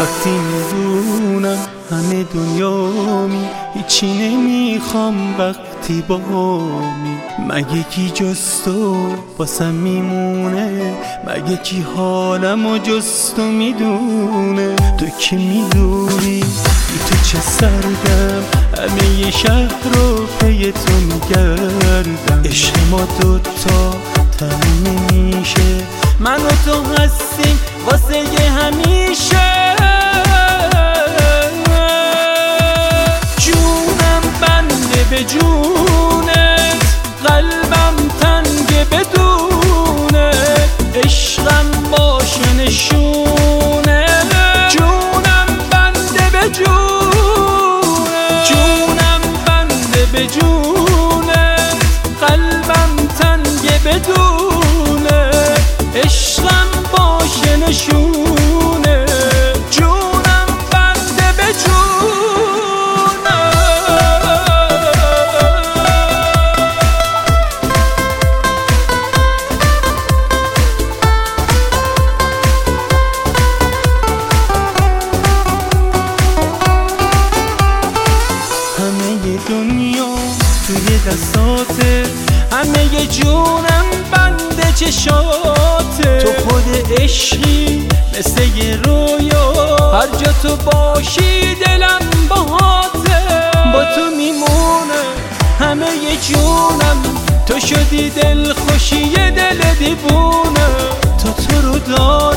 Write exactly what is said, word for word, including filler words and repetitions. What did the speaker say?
وقتی میدونم همه دنیامی هیچی نمیخوام وقتی بامی، مگه کی جز تو واسم میمونه؟ مگه کی حالمو جز تو میدونه؟ تو که میدونی بی تو چه سردم، همه ی شهر رو پی تو میگردم. عشق ما دوتا تموم نمیشه، من و تو هستیم واسه ی همیشه. جونم بنده به جونت، قلبم تنگ بدونت، عشقم باشه نشونه. جونم بنده به جونت، جونم بنده به جونت، قلبم تنگ بدونت، عشقم باشه نشونه. جونم بنده به جونت. دنیا توی دستاته، همه ی جونم بنده چشاته. تو خود عشقی مثل ی رویا، هر جا تو باشی دلم باهاته. با تو میمونه همه ی جونم، تو شدی دل خوشی دل دیوونه. تا تو رو دارم